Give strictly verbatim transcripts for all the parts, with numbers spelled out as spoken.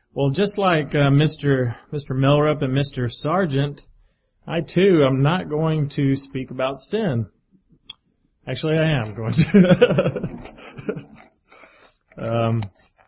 Well, just like uh, Mister Mister Melrup and Mister Sargent, I too am not going to speak about sin. Actually, I am going to. um,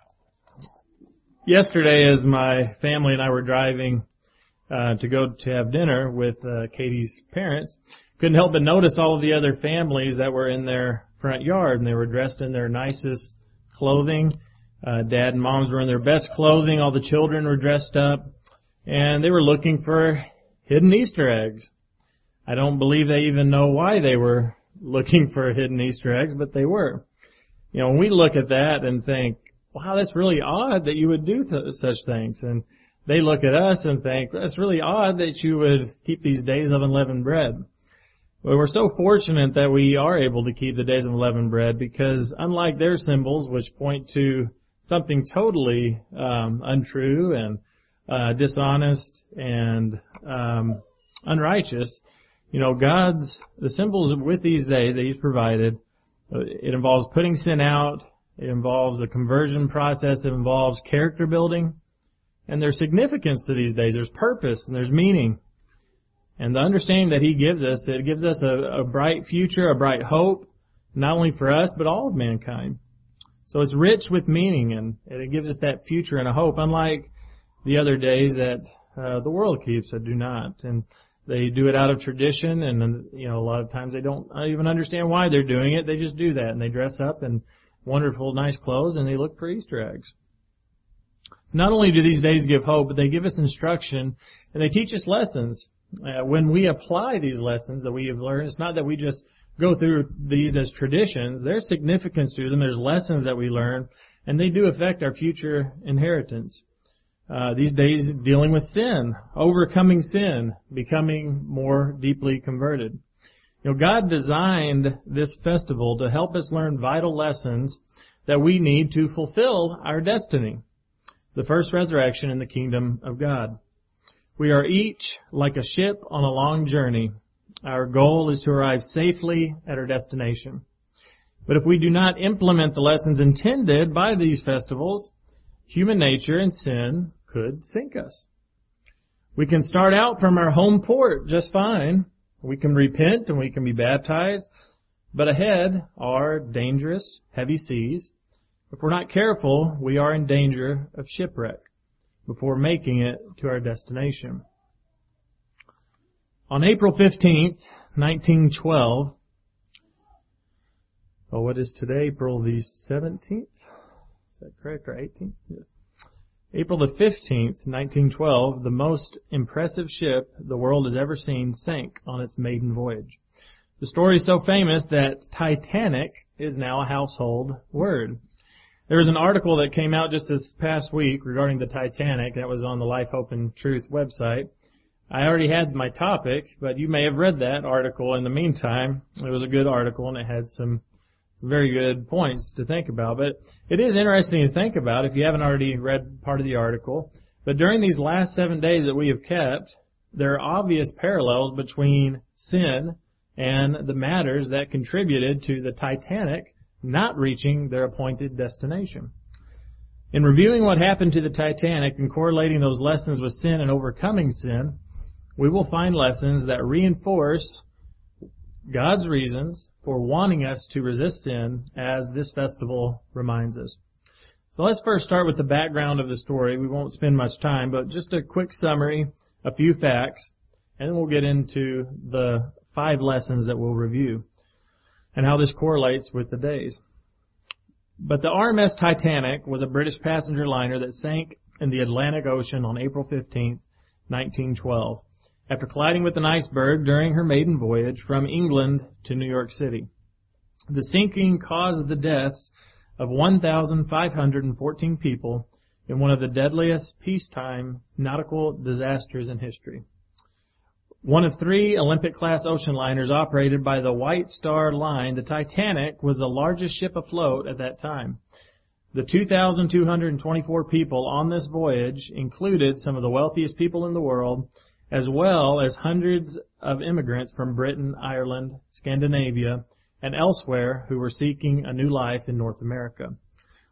yesterday, as my family and I were driving uh, to go to have dinner with uh, Katie's parents, couldn't help but notice all of the other families that were in their front yard, and they were dressed in their nicest clothing. Uh, Dad and Moms were in their best clothing. All the children were dressed up, and they were looking for hidden Easter eggs. I don't believe they even know why they were looking for hidden Easter eggs, but they were. You know, when we look at that and think, wow, that's really odd that you would do th- such things. And they look at us and think, that's really odd that you would keep these days of unleavened bread. Well, we're so fortunate that we are able to keep the days of unleavened bread because unlike their symbols, which point to something totally um, untrue and uh, dishonest and um, unrighteous, you know, God's, the symbols with these days that He's provided, it involves putting sin out, it involves a conversion process, it involves character building, and there's significance to these days. There's purpose and there's meaning. And the understanding that He gives us, it gives us a, a bright future, a bright hope, not only for us, but all of mankind. So it's rich with meaning, and it gives us that future and a hope, unlike the other days that uh, the world keeps that do not. And they do it out of tradition, and you know, a lot of times they don't even understand why they're doing it. They just do that, and they dress up in wonderful, nice clothes, and they look for Easter eggs. Not only do these days give hope, but they give us instruction, and they teach us lessons. Uh, when we apply these lessons that we have learned, it's not that we just go through these as traditions. There's significance to them. There's lessons that we learn, and they do affect our future inheritance. Uh, these days, dealing with sin, overcoming sin, becoming more deeply converted. You know, God designed this festival to help us learn vital lessons that we need to fulfill our destiny, the first resurrection in the kingdom of God. We are each like a ship on a long journey. Our goal is to arrive safely at our destination. But if we do not implement the lessons intended by these festivals, human nature and sin could sink us. We can start out from our home port just fine. We can repent and we can be baptized, but ahead are dangerous, heavy seas. If we're not careful, we are in danger of shipwreck before making it to our destination. On April fifteenth, nineteen twelve, oh, what is today? April the seventeenth? Is that correct? Or eighteenth? Yeah. April the fifteenth, nineteen twelve, the most impressive ship the world has ever seen sank on its maiden voyage. The story is so famous that Titanic is now a household word. There was an article that came out just this past week regarding the Titanic that was on the Life, Hope, and Truth website. I already had my topic, but you may have read that article in the meantime. It was a good article, and it had some, some very good points to think about. But it is interesting to think about if you haven't already read part of the article. But during these last seven days that we have kept, there are obvious parallels between sin and the matters that contributed to the Titanic not reaching their appointed destination. In reviewing what happened to the Titanic and correlating those lessons with sin and overcoming sin, we will find lessons that reinforce God's reasons for wanting us to resist sin, as this festival reminds us. So let's first start with the background of the story. We won't spend much time, but just a quick summary, a few facts, and then we'll get into the five lessons that we'll review and how this correlates with the days. But the R M S Titanic was a British passenger liner that sank in the Atlantic Ocean on April fifteenth, nineteen twelve, after colliding with an iceberg during her maiden voyage from England to New York City. The sinking caused the deaths of one thousand five hundred fourteen people in one of the deadliest peacetime nautical disasters in history. One of three Olympic-class ocean liners operated by the White Star Line, the Titanic was the largest ship afloat at that time. The two thousand two hundred twenty-four people on this voyage included some of the wealthiest people in the world, as well as hundreds of immigrants from Britain, Ireland, Scandinavia, and elsewhere who were seeking a new life in North America.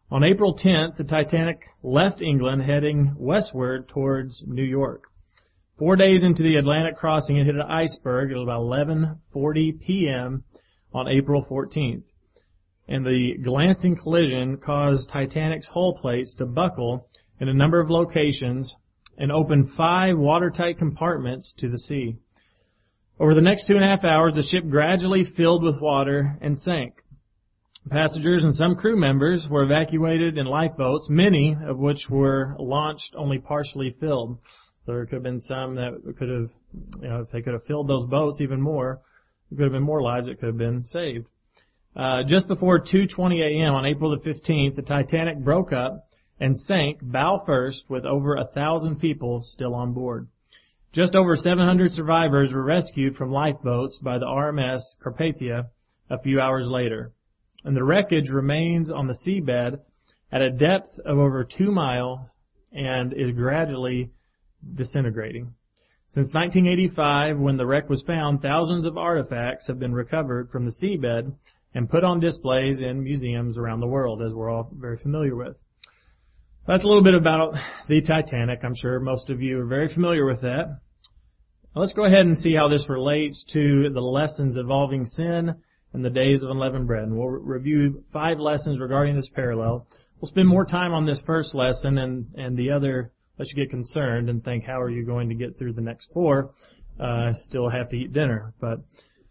On April tenth, the Titanic left England heading westward towards New York. Four days into the Atlantic crossing, it hit an iceberg at about eleven forty p.m. on April fourteenth. And the glancing collision caused Titanic's hull plates to buckle in a number of locations and opened five watertight compartments to the sea. Over the next two and a half hours, the ship gradually filled with water and sank. Passengers and some crew members were evacuated in lifeboats, many of which were launched only partially filled. There could have been some that could have, you know, if they could have filled those boats even more, there could have been more lives that could have been saved. Uh, just before two twenty a.m. on April the fifteenth, the Titanic broke up and sank bow first with over a thousand people still on board. Just over seven hundred survivors were rescued from lifeboats by the R M S Carpathia a few hours later. And the wreckage remains on the seabed at a depth of over two miles and is gradually disintegrating. Since nineteen eighty-five, when the wreck was found, thousands of artifacts have been recovered from the seabed and put on displays in museums around the world, as we're all very familiar with. That's a little bit about the Titanic. I'm sure most of you are very familiar with that. Now let's go ahead and see how this relates to the lessons involving sin and the days of unleavened bread. And we'll review five lessons regarding this parallel. We'll spend more time on this first lesson, and, and the other, lest you get concerned and think, how are you going to get through the next four? Uh, still have to eat dinner. But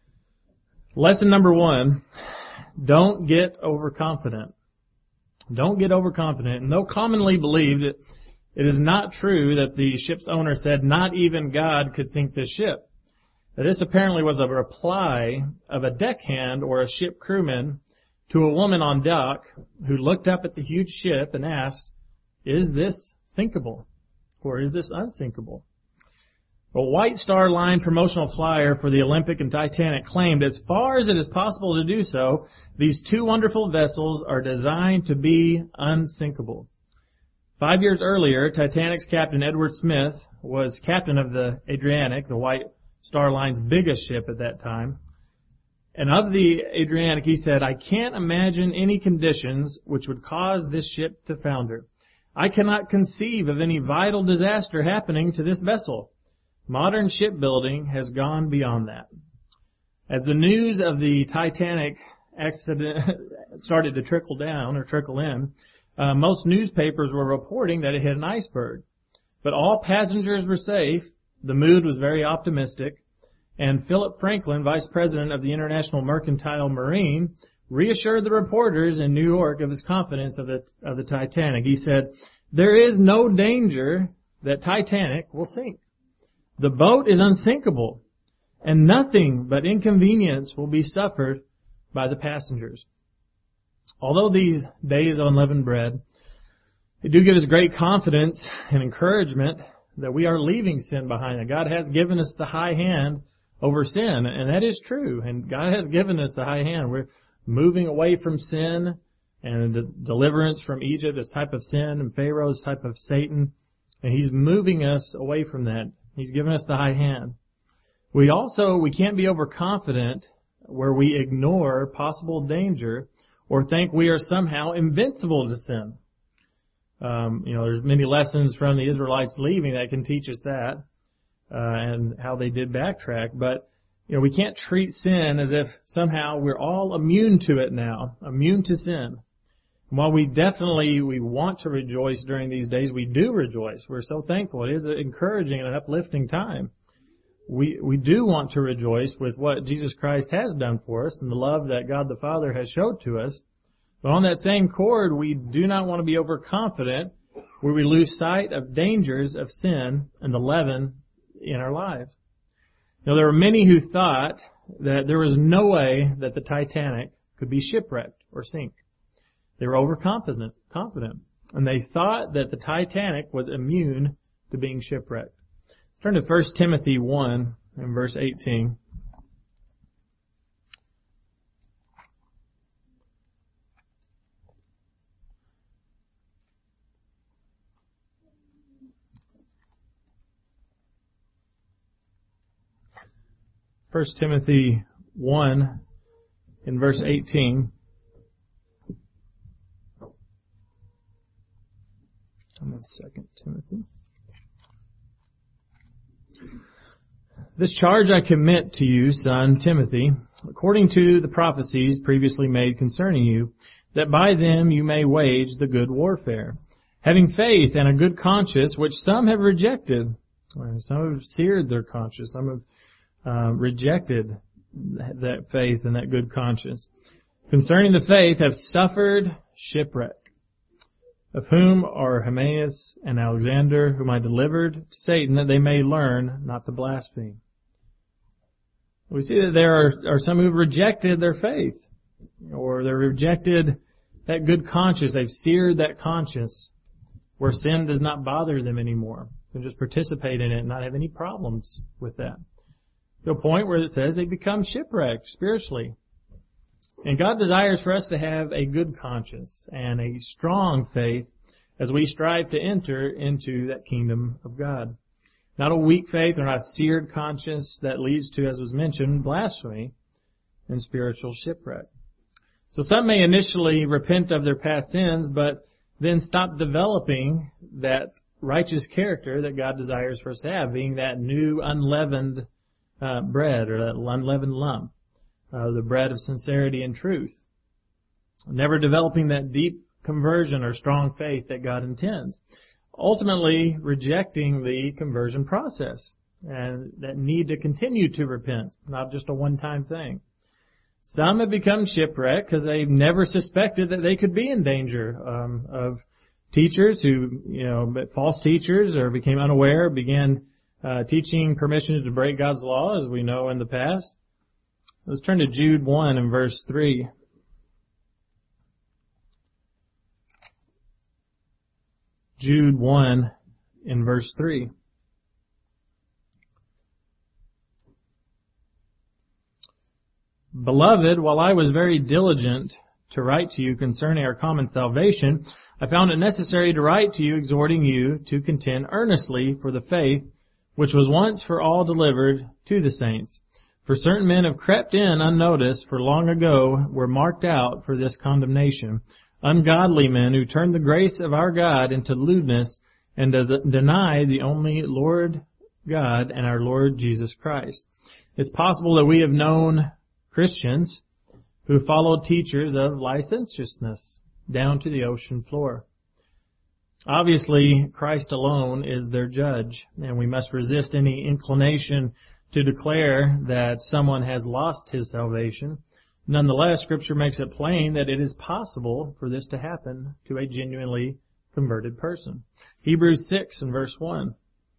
lesson number one, don't get overconfident. Don't get overconfident. And though commonly believed, it, it is not true that the ship's owner said not even God could sink this ship. Now, this apparently was a reply of a deckhand or a ship crewman to a woman on dock who looked up at the huge ship and asked, is this sinkable? Or is this unsinkable? A White Star Line promotional flyer for the Olympic and Titanic claimed, as far as it is possible to do so, these two wonderful vessels are designed to be unsinkable. Five years earlier, Titanic's captain Edward Smith was captain of the Adriatic, the White Star Line's biggest ship at that time. And of the Adriatic, he said, I can't imagine any conditions which would cause this ship to founder. I cannot conceive of any vital disaster happening to this vessel. Modern shipbuilding has gone beyond that. As the news of the Titanic accident started to trickle down or trickle in, uh, most newspapers were reporting that it hit an iceberg. But all passengers were safe. The mood was very optimistic. And Philip Franklin, vice president of the International Mercantile Marine, reassured the reporters in New York of his confidence of the, of the Titanic. He said, there is no danger that Titanic will sink. The boat is unsinkable, and nothing but inconvenience will be suffered by the passengers. Although these days of unleavened bread, they do give us great confidence and encouragement that we are leaving sin behind, that God has given us the high hand over sin, and that is true, and God has given us the high hand. We're moving away from sin and the deliverance from Egypt, this type of sin, and Pharaoh's type of Satan, and He's moving us away from that. He's given us the high hand. We also, we can't be overconfident where we ignore possible danger or think we are somehow invincible to sin. Um, you know, there's many lessons from the Israelites leaving that can teach us that, uh, and how they did backtrack. But, you know, we can't treat sin as if somehow we're all immune to it now, immune to sin. And while we definitely, we want to rejoice during these days, we do rejoice. We're so thankful. It is an encouraging and an uplifting time. We, we do want to rejoice with what Jesus Christ has done for us and the love that God the Father has showed to us. But on that same chord, we do not want to be overconfident where we lose sight of dangers of sin and the leaven in our lives. Now, there were many who thought that there was no way that the Titanic could be shipwrecked or sink. They were overconfident, confident, and they thought that the Titanic was immune to being shipwrecked. Let's turn to First Timothy one and verse eighteen. First Timothy one in verse eighteen. That's Second Timothy. This charge I commit to you, son Timothy, according to the prophecies previously made concerning you, that by them you may wage the good warfare, having faith and a good conscience, which some have rejected. Some have seared their conscience. Some have uh, rejected that faith and that good conscience. Concerning the faith, have suffered shipwreck, of whom are Hymenaeus and Alexander, whom I delivered to Satan, that they may learn not to blaspheme. We see that there are, are some who've rejected their faith, or they've rejected that good conscience. They've seared that conscience where sin does not bother them anymore. They just participate in it and not have any problems with that. To a point where it says they become shipwrecked spiritually. And God desires for us to have a good conscience and a strong faith as we strive to enter into that kingdom of God. Not a weak faith or not a seared conscience that leads to, as was mentioned, blasphemy and spiritual shipwreck. So some may initially repent of their past sins, but then stop developing that righteous character that God desires for us to have, being that new unleavened uh, bread or that unleavened lump, uh, the bread of sincerity and truth. Never developing that deep conversion or strong faith that God intends. Ultimately rejecting the conversion process and that need to continue to repent, not just a one-time thing. Some have become shipwrecked because they've never suspected that they could be in danger um, of teachers who, you know, false teachers, or became unaware, began uh, teaching permission to break God's law, as we know in the past. Let's turn to Jude one and verse three. Jude one in verse three. Beloved, while I was very diligent to write to you concerning our common salvation, I found it necessary to write to you, exhorting you to contend earnestly for the faith which was once for all delivered to the saints. For certain men have crept in unnoticed, for long ago were marked out for this condemnation, ungodly men who turn the grace of our God into lewdness and deny the only Lord God and our Lord Jesus Christ. It's possible that we have known Christians who followed teachers of licentiousness down to the ocean floor. Obviously, Christ alone is their judge, and we must resist any inclination to declare that someone has lost his salvation. Nonetheless, Scripture makes it plain that it is possible for this to happen to a genuinely converted person. Hebrews six and verse one.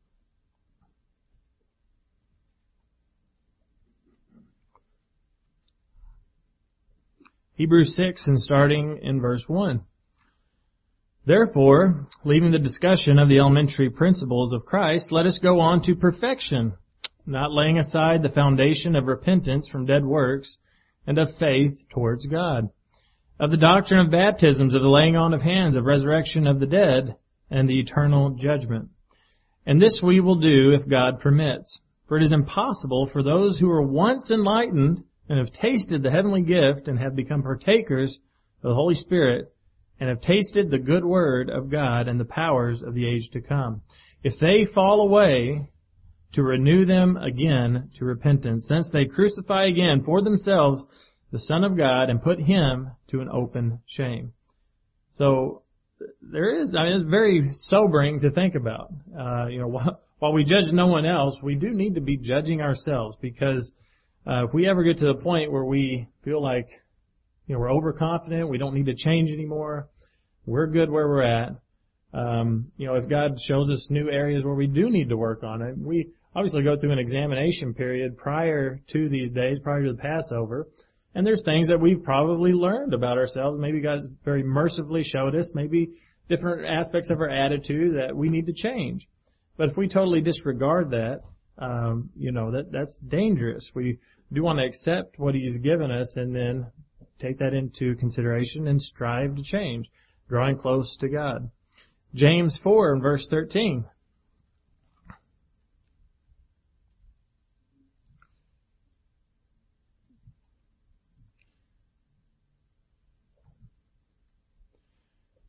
Hebrews six and starting in verse one. Therefore, leaving the discussion of the elementary principles of Christ, let us go on to perfection, not laying aside the foundation of repentance from dead works and of faith towards God, of the doctrine of baptisms, of the laying on of hands, of resurrection of the dead, and the eternal judgment. And this we will do if God permits. For it is impossible for those who are once enlightened and have tasted the heavenly gift and have become partakers of the Holy Spirit and have tasted the good word of God and the powers of the age to come, if they fall away, to renew them again to repentance, since they crucify again for themselves the Son of God and put Him to an open shame. So there is, I mean, it's very sobering to think about. Uh, you know, while, while we judge no one else, we do need to be judging ourselves, because uh, if we ever get to the point where we feel like, you know, we're overconfident, we don't need to change anymore, we're good where we're at. Um, you know, if God shows us new areas where we do need to work on it, we obviously go through an examination period prior to these days, prior to the Passover. And there's things that we've probably learned about ourselves. Maybe God very mercifully showed us, maybe different aspects of our attitude that we need to change. But if we totally disregard that, um, you know, that that's dangerous. We do want to accept what He's given us and then take that into consideration and strive to change, drawing close to God. James four and verse thirteen.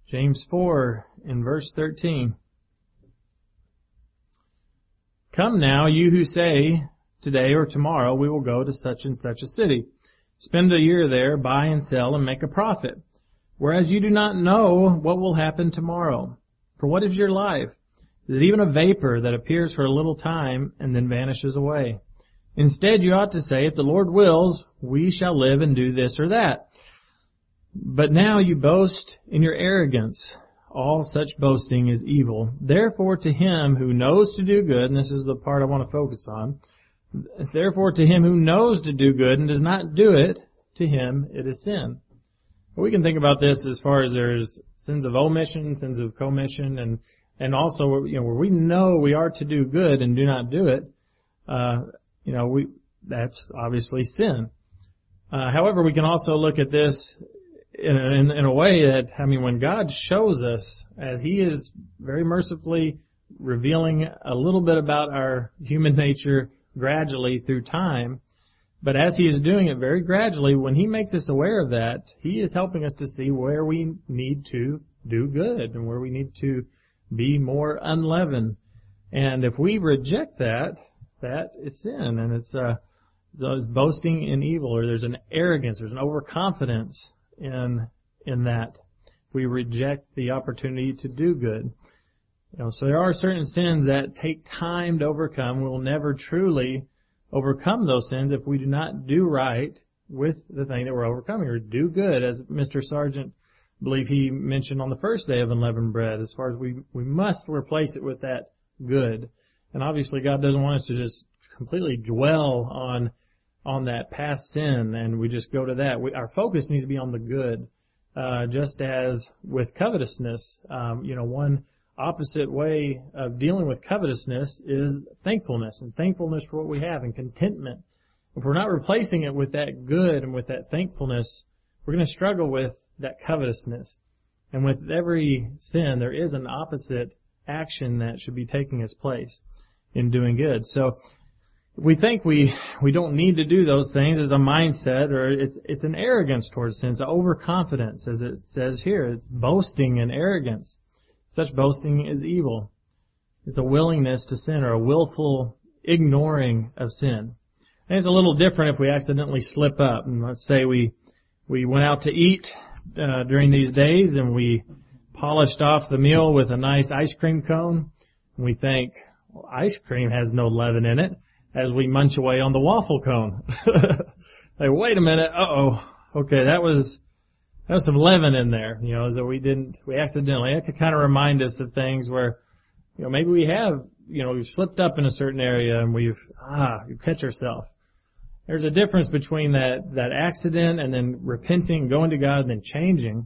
James four in verse thirteen. Come now, you who say, today or tomorrow we will go to such and such a city. Spend a year there, buy and sell, and make a profit. Whereas you do not know what will happen tomorrow. For what is your life? Is it even a vapor that appears for a little time and then vanishes away? Instead, you ought to say, if the Lord wills, we shall live and do this or that. But now you boast in your arrogance. All such boasting is evil. Therefore, to him who knows to do good, and this is the part I want to focus on, therefore to him who knows to do good and does not do it, to him it is sin. We can think about this as far as there's sins of omission, sins of commission, and and also, you know, where we know we are to do good and do not do it, uh, you know, we that's obviously sin. Uh, however, we can also look at this in a, in, in a way that, I mean, when God shows us, as He is very mercifully revealing a little bit about our human nature gradually through time, but as He is doing it very gradually, when He makes us aware of that, He is helping us to see where we need to do good and where we need to be more unleavened. And if we reject that, that is sin, and it's uh, there's boasting in evil, or there's an arrogance, there's an overconfidence in in that. We reject the opportunity to do good. You know, so there are certain sins that take time to overcome. We'll never truly overcome those sins if we do not do right with the thing that we're overcoming, or do good, as Mister Sargent, I believe he mentioned on the first day of unleavened bread, as far as we, we must replace it with that good. And obviously God doesn't want us to just completely dwell on on that past sin and we just go to that. We, our focus needs to be on the good. Uh, just as with covetousness, um, you know, one opposite way of dealing with covetousness is thankfulness, and thankfulness for what we have, and contentment. If we're not replacing it with that good and with that thankfulness, we're going to struggle with that covetousness. And with every sin, there is an opposite action that should be taking its place in doing good. So if we think we we don't need to do those things as a mindset, or it's it's an arrogance towards sin, it's an overconfidence, as it says here. It's boasting and arrogance. Such boasting is evil. It's a willingness to sin, or a willful ignoring of sin. And it's a little different if we accidentally slip up. And let's say we we went out to eat uh, during these days, and we polished off the meal with a nice ice cream cone. And we think, well, ice cream has no leaven in it, as we munch away on the waffle cone. Like, wait a minute, uh-oh, okay, that was that was some leaven in there, you know, that we didn't, we accidentally, that could kind of remind us of things where, you know, maybe we have, you know, we've slipped up in a certain area and we've, ah, you catch yourself. There's a difference between that, that accident and then repenting, going to God, and then changing.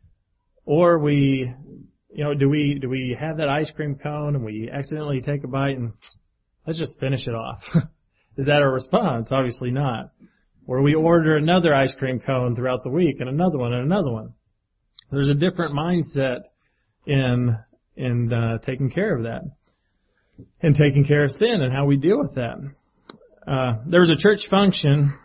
Or we, you know, do we, do we have that ice cream cone and we accidentally take a bite and let's just finish it off? Is that our response? Obviously not. Or we order another ice cream cone throughout the week, and another one, and another one. There's a different mindset in in uh, taking care of that, and taking care of sin, and how we deal with that. Uh, there was a church function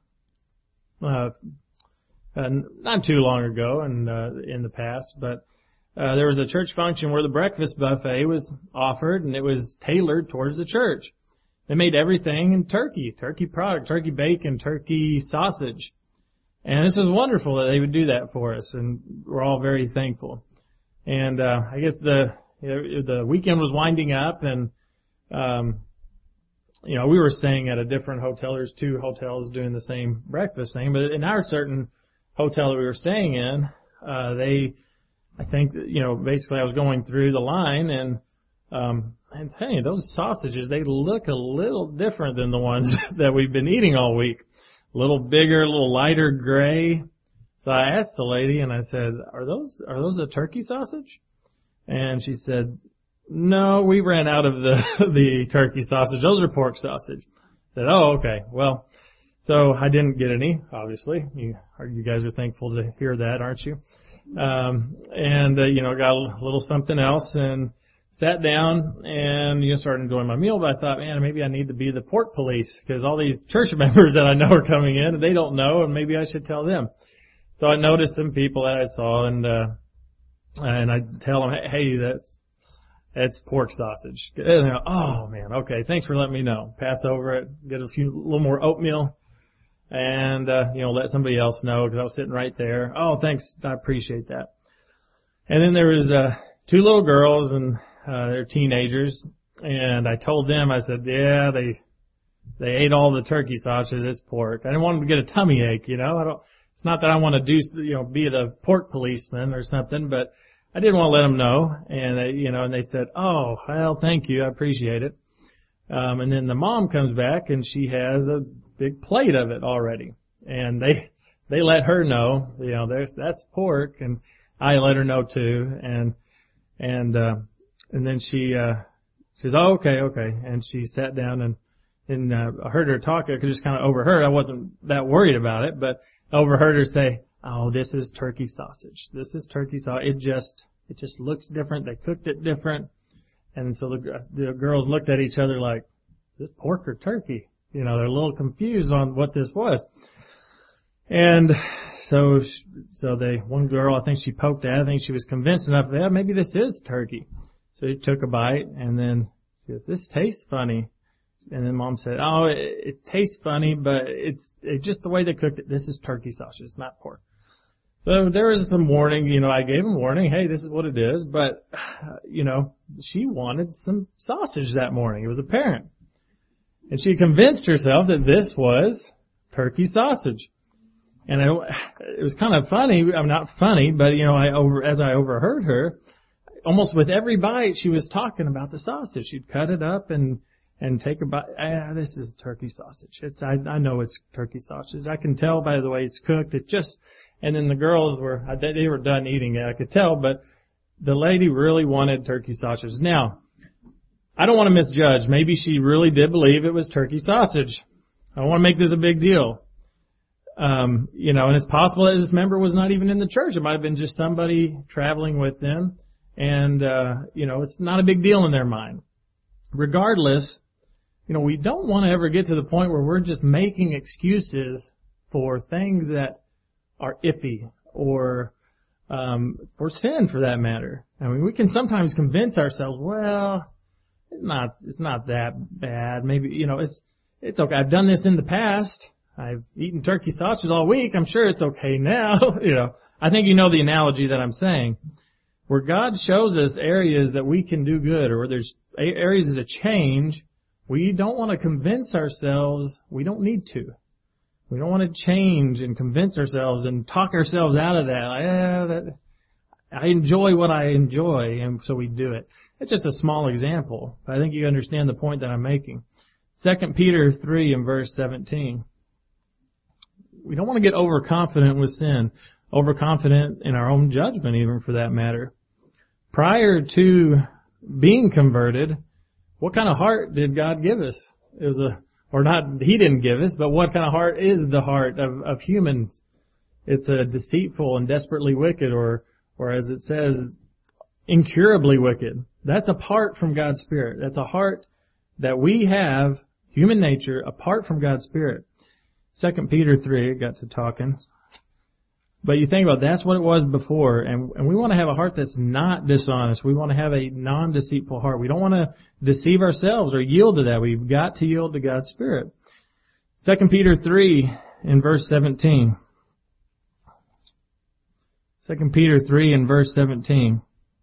uh, uh, not too long ago, and uh, in the past, but uh, there was a church function where the breakfast buffet was offered, and it was tailored towards the church. They made everything in turkey, turkey product, turkey bacon, turkey sausage. And this was wonderful that they would do that for us, and we're all very thankful. And uh, I guess the you know, the weekend was winding up, and um, you know, we were staying at a different hotel. There's two hotels doing the same breakfast thing, but in our certain hotel that we were staying in, uh, they, I think, you know, basically I was going through the line, and um, I'm telling you, those sausages, they look a little different than the ones that we've been eating all week. A little bigger, a little lighter gray. So I asked the lady, and I said, are those, are those a turkey sausage? And she said, no, we ran out of the, the turkey sausage. Those are pork sausage. I said, oh, okay. Well, so I didn't get any, obviously. You, you guys are thankful to hear that, aren't you? Um, and, uh, you know, got a little something else, and sat down and, you know, started enjoying my meal, but I thought, man, maybe I need to be the pork police, because all these church members that I know are coming in and they don't know, and maybe I should tell them. So I noticed some people that I saw, and uh and I tell them, hey, that's that's pork sausage. And they're like, oh man, okay, thanks for letting me know. Pass over it, get a few, a little more oatmeal, and uh, you know, let somebody else know because I was sitting right there. Oh, thanks, I appreciate that. And then there was uh, two little girls, and uh, they're teenagers, and I told them, I said, yeah, they they ate all the turkey sausage. It's pork. I didn't want them to get a tummy ache, you know. I don't. It's not that I want to do, you know, be the pork policeman or something, but I didn't want to let them know. And they, you know, and they said, "Oh, well, thank you, I appreciate it." Um, and then the mom comes back and she has a big plate of it already, and they they let her know, you know, there's that's pork, and I let her know too, and and uh, and then she uh, she says, "Oh, okay, okay," and she sat down and. And uh, I heard her talk. I could just kind of overheard. I wasn't that worried about it, but I overheard her say, "Oh, this is turkey sausage. This is turkey sausage. It just, it just looks different. They cooked it different." And so the, the girls looked at each other like, "This pork or turkey?" You know, they're a little confused on what this was. And so, so they, one girl, I think she poked at it. I think she was convinced enough that, yeah, maybe this is turkey. So she took a bite, and then she goes, "This tastes funny." And then Mom said, "Oh, it, it tastes funny, but it's it, just the way they cooked it. This is turkey sausage, it's not pork." So there was some warning. You know, I gave them warning. Hey, this is what it is. But, you know, she wanted some sausage that morning. It was apparent. And she convinced herself that this was turkey sausage. And it, it was kind of funny. I'm not funny, but, you know, I over as I overheard her, almost with every bite, she was talking about the sausage. She'd cut it up and And take a bite. Ah, this is turkey sausage. It's I, I know it's turkey sausage. I can tell by the way it's cooked. It just. And then the girls were they were done eating it. I could tell, but the lady really wanted turkey sausage. Now, I don't want to misjudge. Maybe she really did believe it was turkey sausage. I don't want to make this a big deal. Um, you know, and it's possible that this member was not even in the church. It might have been just somebody traveling with them, and uh, you know, it's not a big deal in their mind. Regardless. You know, we don't want to ever get to the point where we're just making excuses for things that are iffy or um, for sin, for that matter. I mean, we can sometimes convince ourselves, well, it's not it's not that bad. Maybe, you know, it's it's okay. I've done this in the past. I've eaten turkey sausage all week. I'm sure it's okay now. You know, I think you know the analogy that I'm saying, where God shows us areas that we can do good, or where there's areas of change. We don't want to convince ourselves. We don't need to. We don't want to change and convince ourselves and talk ourselves out of that. Like, eh, that I enjoy what I enjoy, and so we do it. It's just a small example, but I think you understand the point that I'm making. Second Peter three and verse seventeen. We don't want to get overconfident with sin, overconfident in our own judgment even, for that matter. Prior to being converted, what kind of heart did God give us? It was a, or not, He didn't give us, but what kind of heart is the heart of, of humans? It's a deceitful and desperately wicked, or, or as it says, incurably wicked. That's apart from God's Spirit. That's a heart that we have, human nature, apart from God's Spirit. Second Peter three, I got to talking. But you think about it, that's what it was before, and, and we want to have a heart that's not dishonest. We want to have a non-deceitful heart. We don't want to deceive ourselves or yield to that. We've got to yield to God's Spirit. Second Peter three in verse seventeen. Second Peter three in verse seventeen.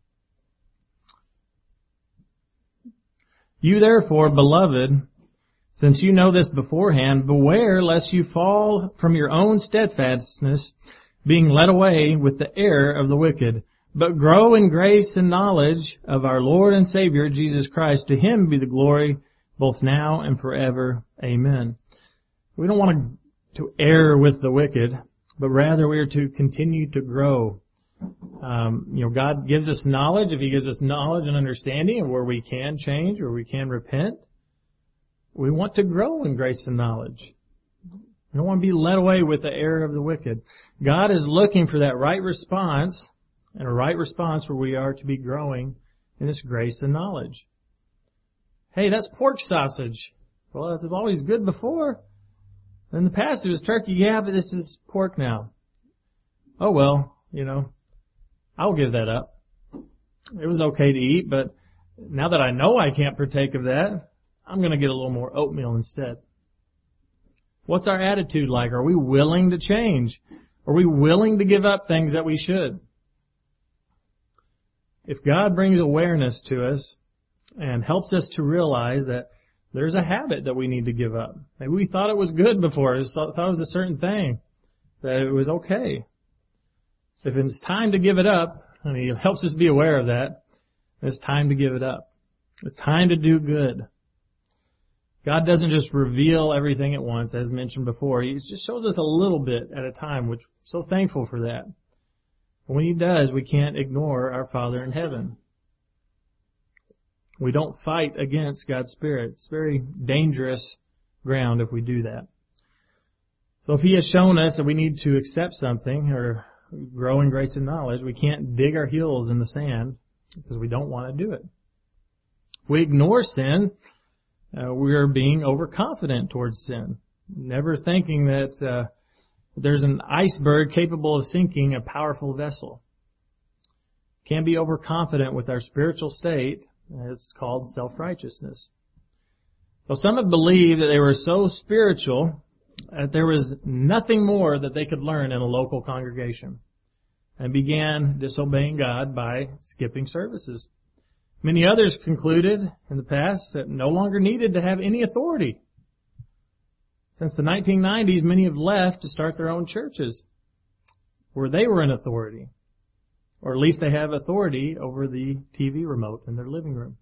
You therefore, beloved, since you know this beforehand, beware lest you fall from your own steadfastness, being led away with the error of the wicked, but grow in grace and knowledge of our Lord and Savior, Jesus Christ. To Him be the glory, both now and forever. Amen. We don't want to, to err with the wicked, but rather we are to continue to grow. Um, you know, God gives us knowledge. If He gives us knowledge and understanding of where we can change, where we can repent, we want to grow in grace and knowledge. We don't want to be led away with the error of the wicked. God is looking for that right response, and a right response where we are to be growing in this grace and knowledge. Hey, that's pork sausage. Well, it's always good before. In the past it was turkey. Yeah, but this is pork now. Oh well, you know, I'll give that up. it was okay to eat, but now that I know I can't partake of that, I'm going to get a little more oatmeal instead. What's our attitude like? Are we willing to change? Are we willing to give up things that we should? If God brings awareness to us and helps us to realize that there's a habit that we need to give up. Maybe we thought it was good before, we thought it was a certain thing, that it was okay. If it's time to give it up, and He helps us be aware of that, it's time to give it up. It's time to do good. God doesn't just reveal everything at once, as mentioned before. He just shows us a little bit at a time, which we're so thankful for that. But when He does, we can't ignore our Father in heaven. We don't fight against God's Spirit. It's very dangerous ground if we do that. So if He has shown us that we need to accept something or grow in grace and knowledge, we can't dig our heels in the sand because we don't want to do it. If we ignore sin, uh, we are being overconfident towards sin, never thinking that uh, there's an iceberg capable of sinking a powerful vessel. Can't be overconfident with our spiritual state. It's called self-righteousness. So some have believed that they were so spiritual that there was nothing more that they could learn in a local congregation, and began disobeying God by skipping services. Many others concluded in the past that no longer needed to have any authority. Since the nineteen nineties, many have left to start their own churches where they were in authority. Or at least they have authority over the T V remote in their living room.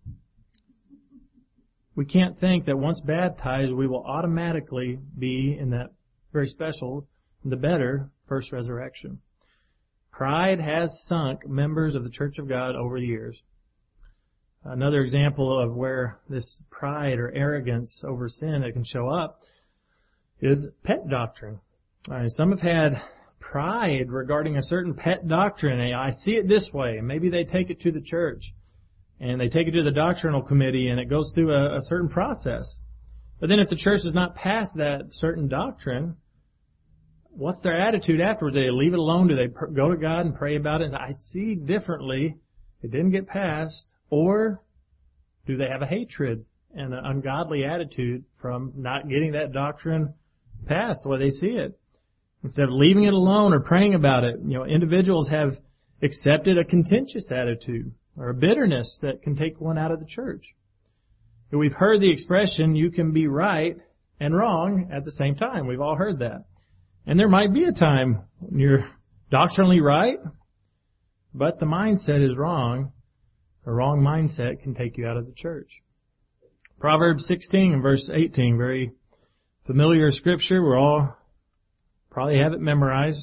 We can't think that once baptized, we will automatically be in that very special, the better, first resurrection. Pride has sunk members of the Church of God over the years. Another example of where this pride or arrogance over sin that can show up is pet doctrine. All right, some have had pride regarding a certain pet doctrine. I see it this way. Maybe they take it to the church and they take it to the doctrinal committee and it goes through a, a certain process. But then if the church does not pass that certain doctrine, what's their attitude afterwards? Do they leave it alone? Do they pr- go to God and pray about it? And I see differently. It didn't get passed. Or do they have a hatred and an ungodly attitude from not getting that doctrine passed the way they see it? Instead of leaving it alone or praying about it, you know, individuals have accepted a contentious attitude or a bitterness that can take one out of the church. We've heard the expression, you can be right and wrong at the same time. We've all heard that. And there might be a time when you're doctrinally right, but the mindset is wrong. A wrong mindset can take you out of the church. Proverbs sixteen and verse eighteen, very familiar scripture. We're all probably have it memorized.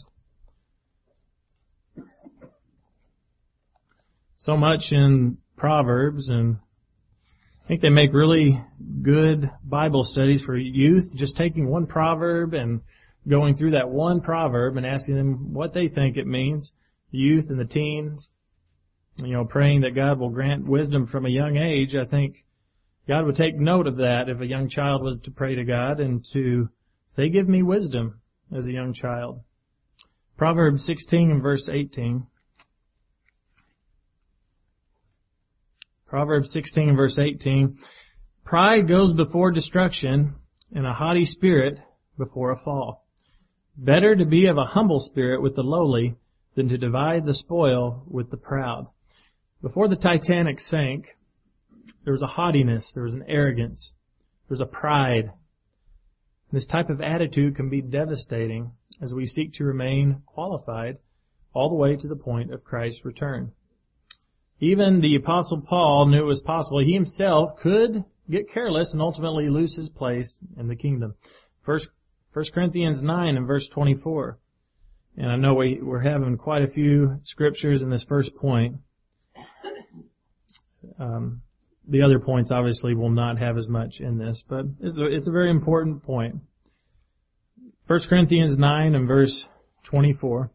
So much in Proverbs, and I think they make really good Bible studies for youth, just taking one proverb and going through that one proverb and asking them what they think it means, the youth and the teens. You know, praying that God will grant wisdom from a young age. I think God would take note of that if a young child was to pray to God and to say, give me wisdom as a young child. Proverbs sixteen and verse eighteen. Proverbs sixteen and verse eighteen. Pride goes before destruction, and a haughty spirit before a fall. Better to be of a humble spirit with the lowly than to divide the spoil with the proud. Before the Titanic sank, there was a haughtiness, there was an arrogance, there was a pride. This type of attitude can be devastating as we seek to remain qualified all the way to the point of Christ's return. Even the Apostle Paul knew it was possible he himself could get careless and ultimately lose his place in the kingdom. First, First Corinthians nine and verse twenty-four. And I know we, we're having quite a few scriptures in this first point. Um, the other points obviously will not have as much in this, but it's a, it's a very important point. First Corinthians nine and verse twenty-four.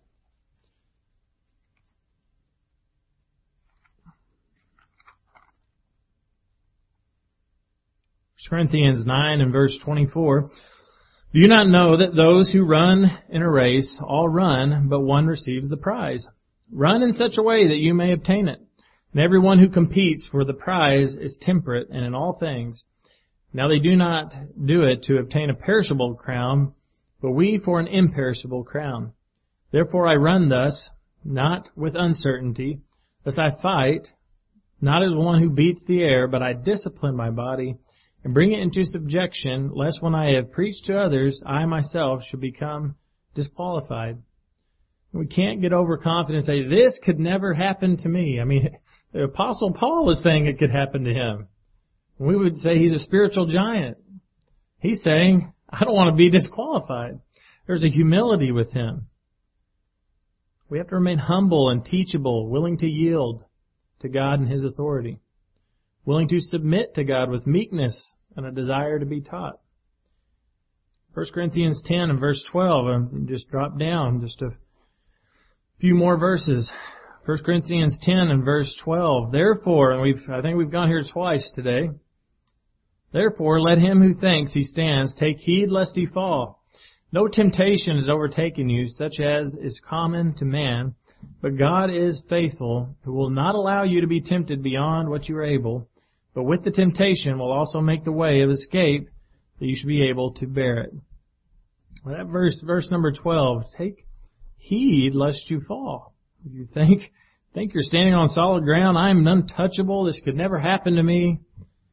First Corinthians nine and verse twenty-four. Do you not know that those who run in a race all run, but one receives the prize? Run in such a way that you may obtain it. And everyone who competes for the prize is temperate and in all things. Now they do not do it to obtain a perishable crown, but we for an imperishable crown. Therefore I run thus, not with uncertainty, thus I fight, not as one who beats the air, but I discipline my body and bring it into subjection, lest when I have preached to others, I myself should become disqualified. We can't get overconfident and say, this could never happen to me. I mean, the Apostle Paul is saying it could happen to him. We would say he's a spiritual giant. He's saying, I don't want to be disqualified. There's a humility with him. We have to remain humble and teachable, willing to yield to God and His authority, willing to submit to God with meekness and a desire to be taught. First Corinthians ten and verse twelve, um, just drop down just a few more verses. First Corinthians ten and verse twelve. Therefore, and we've, I think we've gone here twice today. Therefore, let him who thinks he stands take heed lest he fall. No temptation has overtaken you, such as is common to man, but God is faithful, who will not allow you to be tempted beyond what you are able, but with the temptation will also make the way of escape that you should be able to bear it. Well, that verse, verse number twelve, take heed lest you fall. If you think, think you're standing on solid ground, I'm untouchable, this could never happen to me,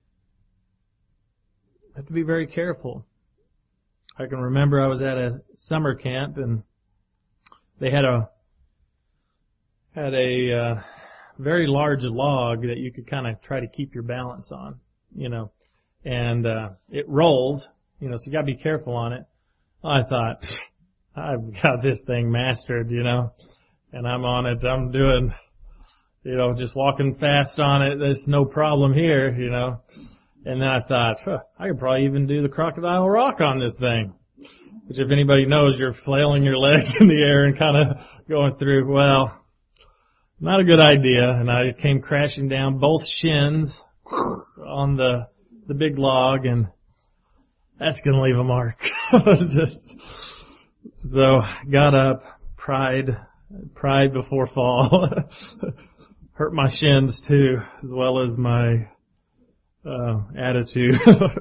you have to be very careful. I can remember I was at a summer camp and they had a had a uh, very large log that you could kind of try to keep your balance on, you know, and uh, it rolls, you know, so you got to be careful on it. I thought, I've got this thing mastered, you know, and I'm on it. I'm doing, you know, just walking fast on it. There's no problem here, you know. And then I thought, huh, I could probably even do the crocodile rock on this thing. Which if anybody knows, you're flailing your legs in the air and kind of going through. Well, not a good idea. And I came crashing down both shins on the the big log, and that's going to leave a mark. Just, so got up, pride, pride before fall. Hurt my shins too, as well as my Uh, attitude.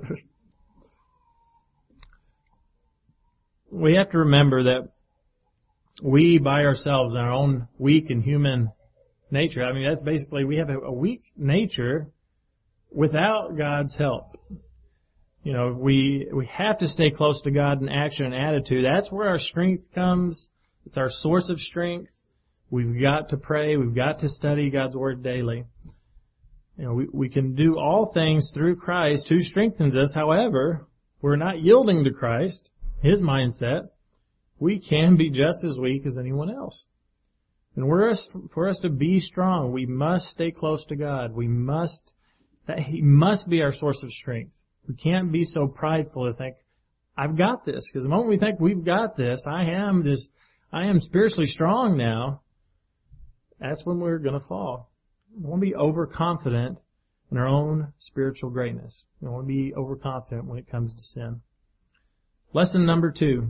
We have to remember that we by ourselves, in our own weak and human nature, I mean that's basically, we have a, a weak nature without God's help. You know, we we have to stay close to God in action and attitude. That's where our strength comes. It's our source of strength. We've got to pray. We've got to study God's Word daily. You know, we, we can do all things through Christ who strengthens us. However, we're not yielding to Christ, His mindset. We can be just as weak as anyone else. And we're, for us to be strong, we must stay close to God. We must, that He must be our source of strength. We can't be so prideful to think, I've got this. Because the moment we think we've got this, I am this, I am spiritually strong now, that's when we're going to fall. We don't want to be overconfident in our own spiritual greatness. We don't want to be overconfident when it comes to sin. Lesson number two.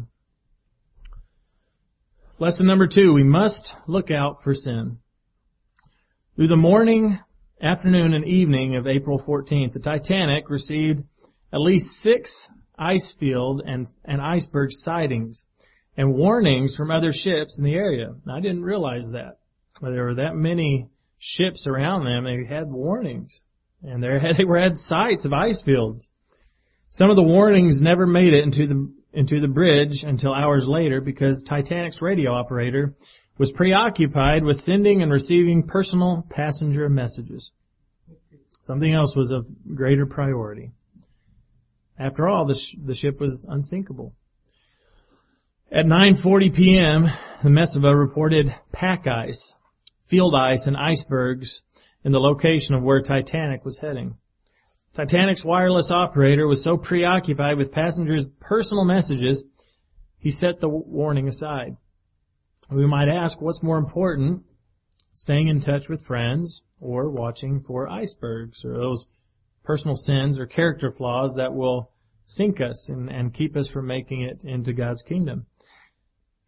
Lesson number two, we must look out for sin. Through the morning, afternoon, and evening of April fourteenth, the Titanic received at least six ice field and, and iceberg sightings and warnings from other ships in the area. Now, I didn't realize that. There were that many ships around them. They had warnings, and they had, they were had sights of ice fields. Some of the warnings never made it into the into the bridge until hours later because Titanic's radio operator was preoccupied with sending and receiving personal passenger messages. Something else was of greater priority. After all, the, sh- the ship was unsinkable. At nine forty p.m., the Meseva reported pack ice, field ice, and icebergs in the location of where Titanic was heading. Titanic's wireless operator was so preoccupied with passengers' personal messages, he set the warning aside. We might ask, what's more important, staying in touch with friends or watching for icebergs or those personal sins or character flaws that will sink us and, and keep us from making it into God's kingdom?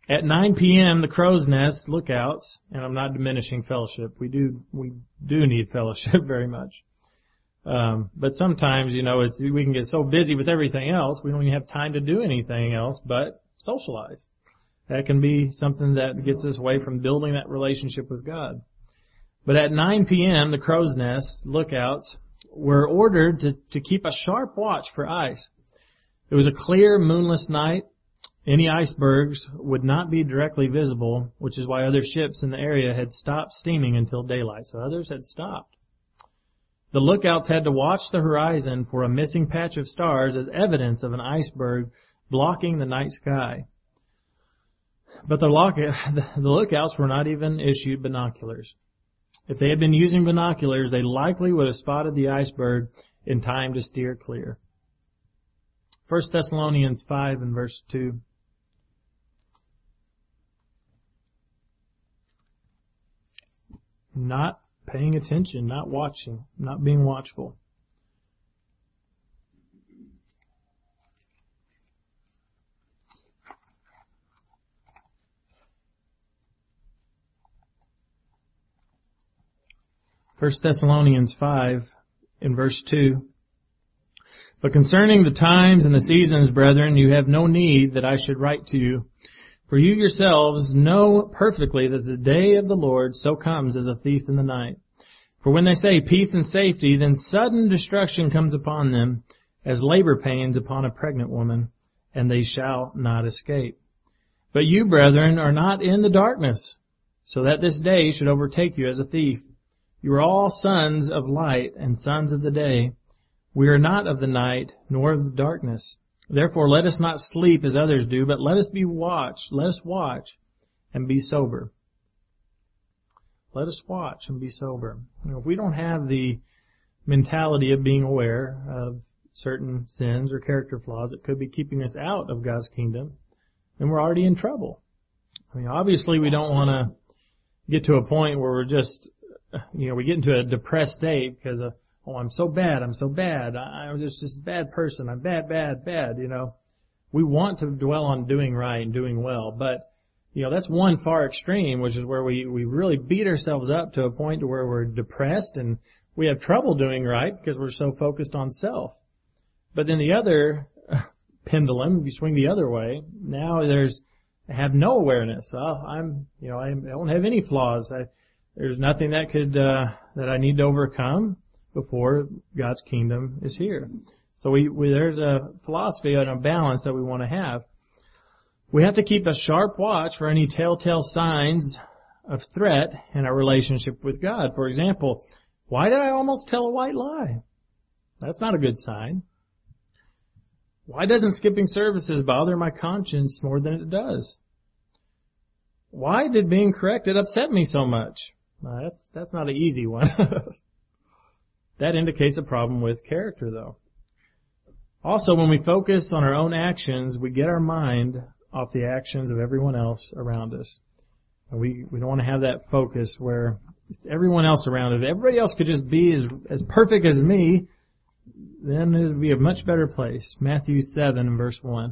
At nine p.m., the crow's nest lookouts, and I'm not diminishing fellowship. We do, we do need fellowship very much. Um, but sometimes, you know, it's, we can get so busy with everything else, we don't even have time to do anything else but socialize. That can be something that gets us away from building that relationship with God. But at nine p.m., the crow's nest lookouts were ordered to, to keep a sharp watch for ice. It was a clear, moonless night. Any icebergs would not be directly visible, which is why other ships in the area had stopped steaming until daylight. So others had stopped. The lookouts had to watch the horizon for a missing patch of stars as evidence of an iceberg blocking the night sky. But the, lock, the lookouts were not even issued binoculars. If they had been using binoculars, they likely would have spotted the iceberg in time to steer clear. First Thessalonians five and verse two. Not paying attention, not watching, not being watchful. First Thessalonians five in verse two. But concerning the times and the seasons, brethren, you have no need that I should write to you. For you yourselves know perfectly that the day of the Lord so comes as a thief in the night. For when they say peace and safety, then sudden destruction comes upon them, as labor pains upon a pregnant woman, and they shall not escape. But you, brethren, are not in the darkness, so that this day should overtake you as a thief. You are all sons of light and sons of the day. We are not of the night, nor of the darkness. Therefore let us not sleep as others do, but let us be watch, let us watch and be sober. Let us watch and be sober. You know, if we don't have the mentality of being aware of certain sins or character flaws that could be keeping us out of God's kingdom, then we're already in trouble. I mean, obviously we don't want to get to a point where we're just, you know, we get into a depressed state because of, oh, I'm so bad, I'm so bad, I, I'm just this bad person, I'm bad, bad, bad, you know. We want to dwell on doing right and doing well, but, you know, that's one far extreme, which is where we, we really beat ourselves up to a point to where we're depressed and we have trouble doing right because we're so focused on self. But then the other pendulum, if you swing the other way, now there's, I have no awareness. Oh, I'm, you know, I don't have any flaws. I, there's nothing that could, uh, that I need to overcome before God's kingdom is here. So we, we there's a philosophy and a balance that we want to have. We have to keep a sharp watch for any telltale signs of threat in our relationship with God. For example, why did I almost tell a white lie? That's not a good sign. Why doesn't skipping services bother my conscience more than it does? Why did being corrected upset me so much? Uh, that's that's not an easy one. That indicates a problem with character, though. Also, when we focus on our own actions, we get our mind off the actions of everyone else around us. And we, we don't want to have that focus where it's everyone else around us. If everybody else could just be as, as perfect as me, then it would be a much better place. Matthew seven, verse one.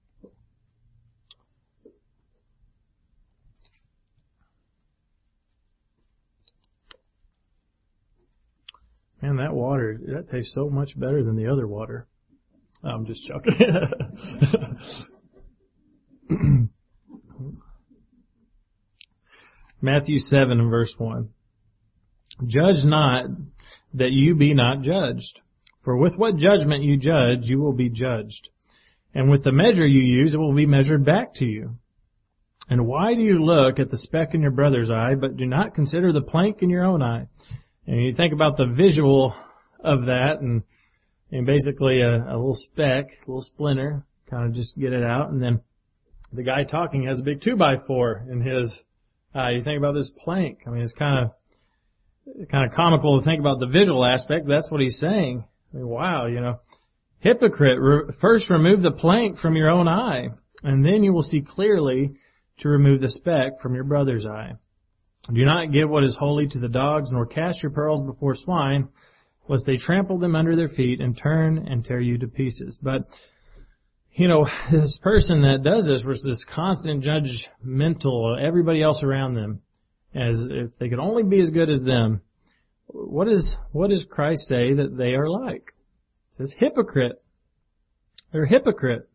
Man, that water, that tastes so much better than the other water. Oh, I'm just joking. Matthew seven and verse one. Judge not that you be not judged. For with what judgment you judge, you will be judged. And with the measure you use, it will be measured back to you. And why do you look at the speck in your brother's eye, but do not consider the plank in your own eye? And you think about the visual of that, and, and basically a, a little speck, a little splinter, kind of just get it out, and then the guy talking has a big two by four in his eye. You think about this plank. I mean, it's kind of kind of comical to think about the visual aspect. That's what he's saying. I mean, wow, you know, hypocrite, re- first remove the plank from your own eye, and then you will see clearly to remove the speck from your brother's eye. Do not give what is holy to the dogs, nor cast your pearls before swine, lest they trample them under their feet and turn and tear you to pieces. But you know, this person that does this was this constant judgmental of everybody else around them, as if they could only be as good as them. What is, what does Christ say that they are like? It says hypocrite. They're a hypocrite.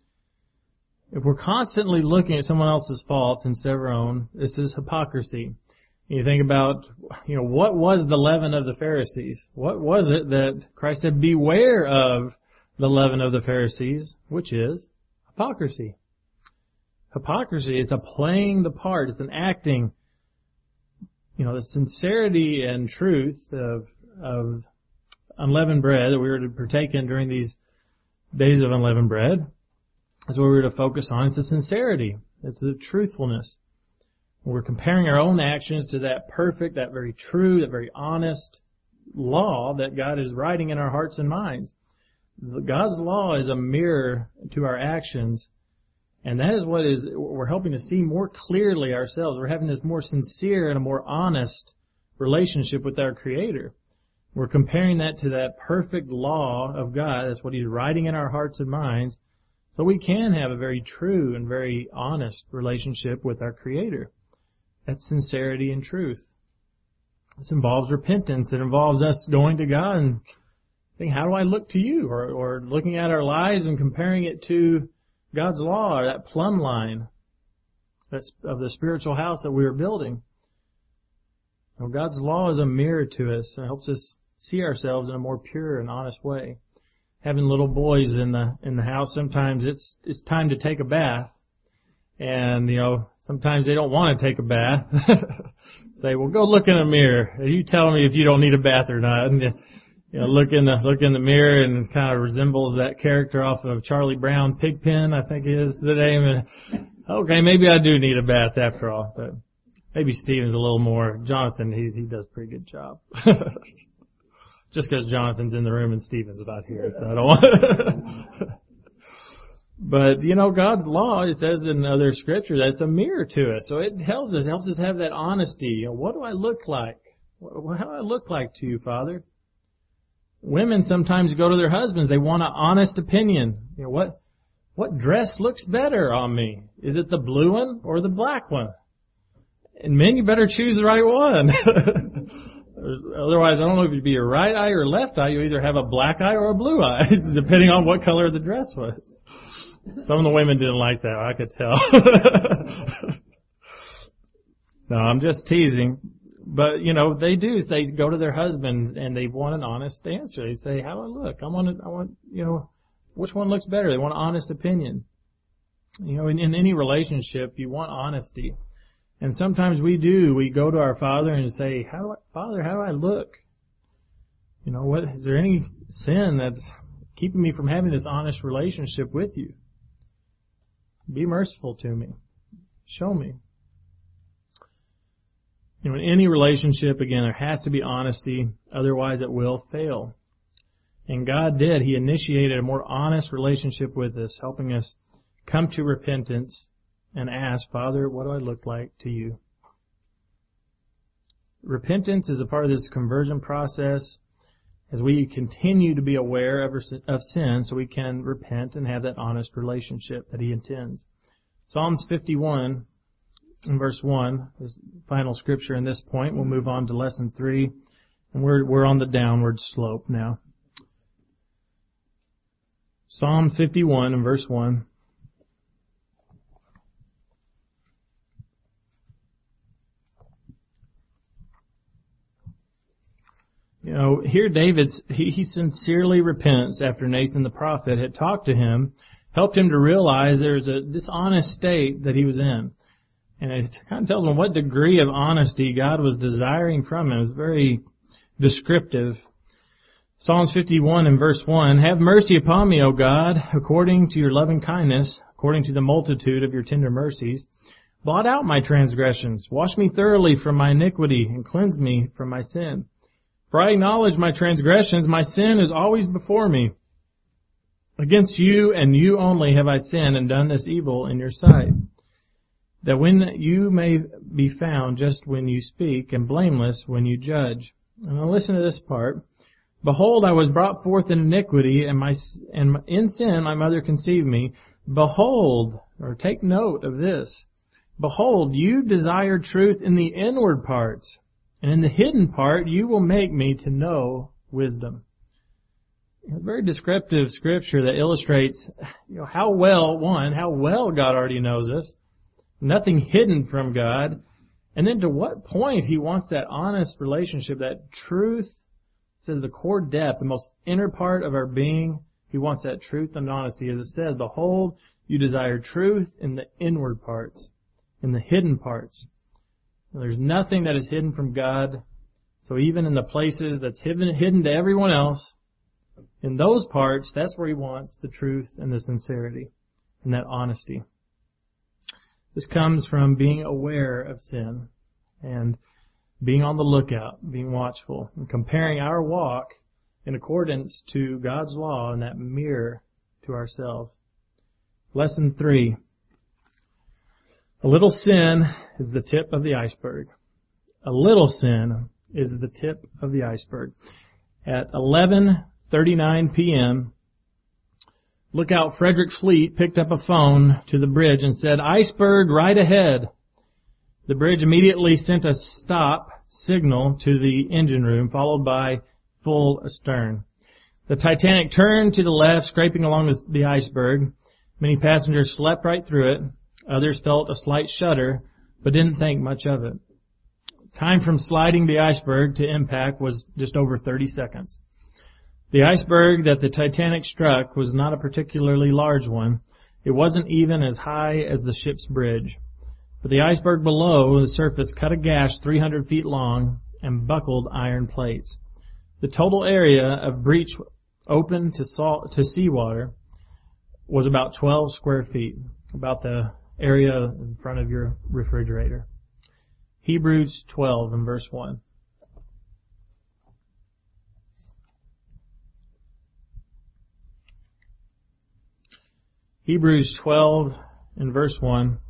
If we're constantly looking at someone else's fault instead of our own, this is hypocrisy. You think about, you know, what was the leaven of the Pharisees? What was it that Christ said, beware of the leaven of the Pharisees, which is hypocrisy. Hypocrisy is the playing the part. It's an acting, you know, the sincerity and truth of, of unleavened bread that we were to partake in during these days of unleavened bread. That's what we were to focus on. It's the sincerity. It's the truthfulness. We're comparing our own actions to that perfect, that very true, that very honest law that God is writing in our hearts and minds. God's law is a mirror to our actions, and that is what is we're helping to see more clearly ourselves. We're having this more sincere and a more honest relationship with our Creator. We're comparing that to that perfect law of God. That's what He's writing in our hearts and minds, so we can have a very true and very honest relationship with our Creator. That's sincerity and truth. This involves repentance. It involves us going to God and saying, how do I look to you? Or, or looking at our lives and comparing it to God's law, or that plumb line that's of the spiritual house that we are building. Well, God's law is a mirror to us. It helps us see ourselves in a more pure and honest way. Having little boys in the in the house, sometimes it's it's time to take a bath. And, you know, sometimes they don't want to take a bath. Say, well, go look in a mirror. You tell me if you don't need a bath or not. And, you know, look in the, look in the mirror, and it kind of resembles that character off of Charlie Brown Pigpen, I think is the name. And, okay, maybe I do need a bath after all. But maybe Stephen's a little more, Jonathan, he, he does a pretty good job. Just because Jonathan's in the room and Stephen's not here, so I don't want But, you know, God's law, it says in other scripture, that's a mirror to us. So it tells us, helps us have that honesty. You know, what do I look like? How do I look like to you, Father? Women sometimes go to their husbands. They want an honest opinion. You know, what, what dress looks better on me? Is it the blue one or the black one? And men, you better choose the right one. Otherwise, I don't know if it'd be your right eye or left eye. You either have a black eye or a blue eye, depending on what color the dress was. Some of the women didn't like that, I could tell. No, I'm just teasing. But, you know, they do. They go to their husband and they want an honest answer. They say, how do I look? I want, I want, you know, which one looks better? They want an honest opinion. You know, in, in any relationship, you want honesty. And sometimes we do. We go to our Father and say, how do I, Father, how do I look? You know, what, is there any sin that's keeping me from having this honest relationship with you? Be merciful to me. Show me. You know, in any relationship, again, there has to be honesty, otherwise it will fail. And God did. He initiated a more honest relationship with us, helping us come to repentance and ask, Father, what do I look like to you? Repentance is a part of this conversion process as we continue to be aware of, of sin so we can repent and have that honest relationship that He intends. Psalms fifty-one in verse one is the final scripture in this point. We'll move on to lesson three, and we're, we're on the downward slope now. Psalm fifty-one in verse one. You know, here David's, he, he sincerely repents after Nathan the prophet had talked to him, helped him to realize there's a dishonest state that he was in. And it kind of tells him what degree of honesty God was desiring from him. It's very descriptive. Psalms fifty-one and verse one, have mercy upon me, O God, according to your loving kindness, according to the multitude of your tender mercies. Blot out my transgressions. Wash me thoroughly from my iniquity and cleanse me from my sin. For I acknowledge my transgressions, my sin is always before me. Against you and you only have I sinned and done this evil in your sight, that when you may be found just when you speak and blameless when you judge. And now listen to this part. Behold, I was brought forth in iniquity, and my and in sin my mother conceived me. Behold, or take note of this, behold, you desire truth in the inward parts, and in the hidden part you will make me to know wisdom. A very descriptive scripture that illustrates, you know, how well, one, how well God already knows us, nothing hidden from God, and then to what point He wants that honest relationship, that truth, it says the core depth, the most inner part of our being. He wants that truth and honesty. As it says, behold, you desire truth in the inward parts, in the hidden parts. And there's nothing that is hidden from God. So even in the places that's hidden, hidden to everyone else, in those parts, that's where He wants the truth and the sincerity and that honesty. This comes from being aware of sin and being on the lookout, being watchful, and comparing our walk in accordance to God's law and that mirror to ourselves. Lesson three. A little sin is the tip of the iceberg. A little sin is the tip of the iceberg. At eleven thirty-nine p.m., Lookout Frederick Fleet picked up a phone to the bridge and said, "Iceberg right ahead." The bridge immediately sent a stop signal to the engine room, followed by full astern. The Titanic turned to the left, scraping along the iceberg. Many passengers slept right through it. Others felt a slight shudder, but didn't think much of it. Time from sliding the iceberg to impact was just over thirty seconds. The iceberg that the Titanic struck was not a particularly large one. It wasn't even as high as the ship's bridge. But the iceberg below the surface cut a gash three hundred feet long and buckled iron plates. The total area of breach open to salt, to seawater was about twelve square feet, about the area in front of your refrigerator. Hebrews twelve and verse one. Hebrews twelve and verse one.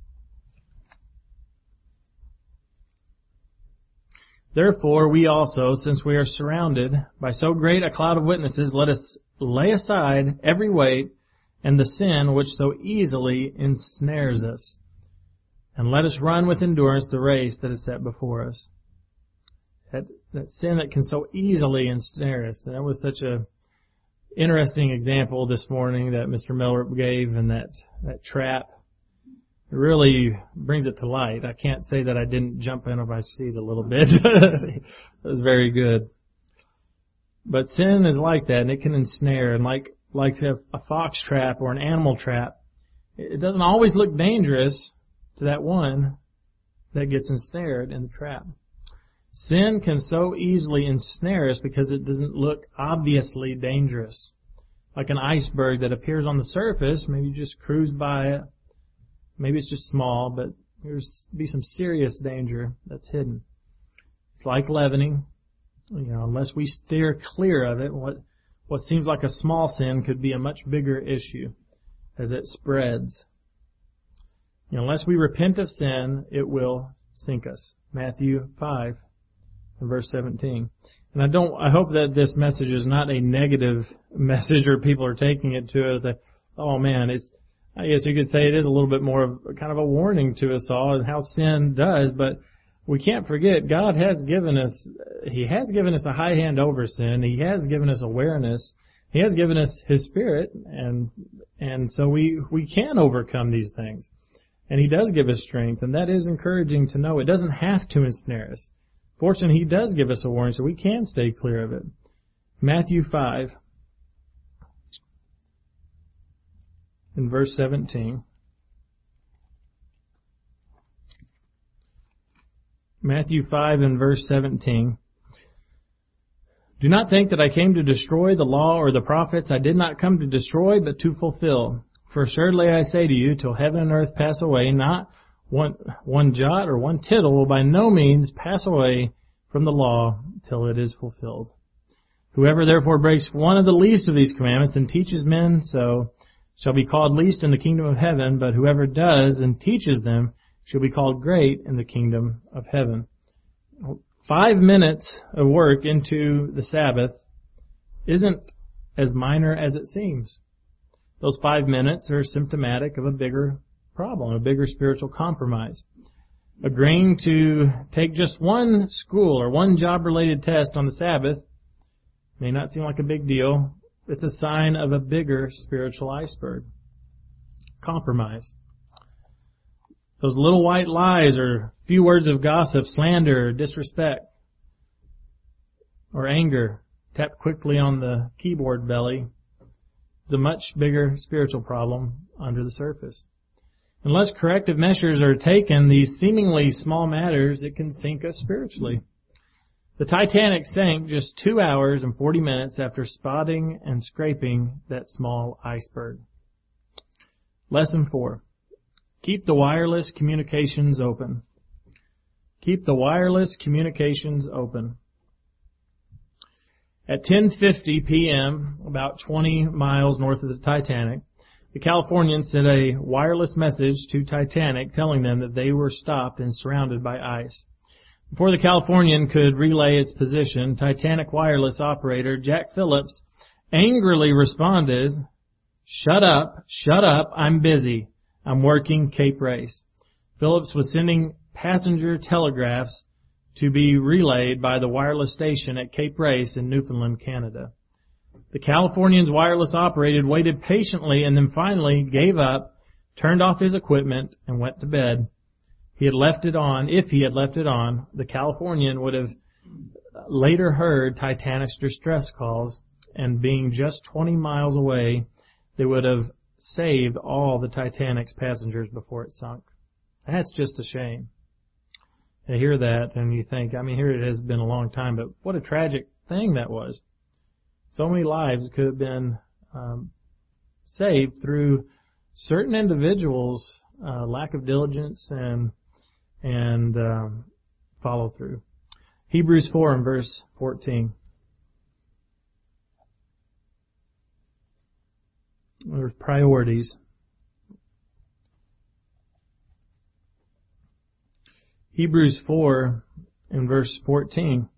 Therefore we also, since we are surrounded by so great a cloud of witnesses, let us lay aside every weight and the sin which so easily ensnares us, and let us run with endurance the race that is set before us. That, that sin that can so easily ensnare us. And that was such a interesting example this morning that Mister Miller gave, and that, that trap. It really brings it to light. I can't say that I didn't jump in my seat a little bit. It was very good. But sin is like that, and it can ensnare. And like like a, a fox trap or an animal trap, it doesn't always look dangerous to that one that gets ensnared in the trap. Sin can so easily ensnare us because it doesn't look obviously dangerous. Like an iceberg that appears on the surface, maybe you just cruise by it. Maybe it's just small, but there's be some serious danger that's hidden. It's like leavening. You know, unless we steer clear of it, what what seems like a small sin could be a much bigger issue as it spreads. You know, unless we repent of sin, it will sink us. Matthew five and verse seventeen. And I don't. I hope that this message is not a negative message, or people are taking it to it that, oh man, it's. I guess you could say it is a little bit more of kind of a warning to us all and how sin does, but we can't forget God has given us, He has given us a high hand over sin. He has given us awareness. He has given us His Spirit, and and so we, we can overcome these things. And He does give us strength, and that is encouraging to know. It doesn't have to ensnare us. Fortunately, He does give us a warning, so we can stay clear of it. Matthew five. In verse seventeen. Matthew five and verse seventeen. Do not think that I came to destroy the law or the prophets. I did not come to destroy, but to fulfill. For assuredly I say to you, till heaven and earth pass away, not one, one jot or one tittle will by no means pass away from the law till it is fulfilled. Whoever therefore breaks one of the least of these commandments and teaches men so shall be called least in the kingdom of heaven, but whoever does and teaches them shall be called great in the kingdom of heaven. Five minutes of work into the Sabbath isn't as minor as it seems. Those five minutes are symptomatic of a bigger problem, a bigger spiritual compromise. Agreeing to take just one school or one job-related test on the Sabbath may not seem like a big deal. It's a sign of a bigger spiritual iceberg. Compromise. Those little white lies or few words of gossip, slander, disrespect, or anger tapped quickly on the keyboard belly is a much bigger spiritual problem under the surface. Unless corrective measures are taken, these seemingly small matters, it can sink us spiritually. The Titanic sank just two hours and forty minutes after spotting and scraping that small iceberg. Lesson four. Keep the wireless communications open. Keep the wireless communications open. At ten fifty p.m., about twenty miles north of the Titanic, the Californians sent a wireless message to Titanic telling them that they were stopped and surrounded by ice. Before the Californian could relay its position, Titanic wireless operator Jack Phillips angrily responded, "Shut up, shut up, I'm busy. I'm working Cape Race." Phillips was sending passenger telegraphs to be relayed by the wireless station at Cape Race in Newfoundland, Canada. The Californian's wireless operator waited patiently and then finally gave up, turned off his equipment, and went to bed. He had left it on. If he had left it on, the Californian would have later heard Titanic's distress calls, and being just twenty miles away, they would have saved all the Titanic's passengers before it sunk. That's just a shame. You hear that and you think, I mean, here it has been a long time, but what a tragic thing that was. So many lives could have been um, saved through certain individuals' uh, lack of diligence and and um, follow through. Hebrews four and verse fourteen. There's priorities. Hebrews four and verse fourteen.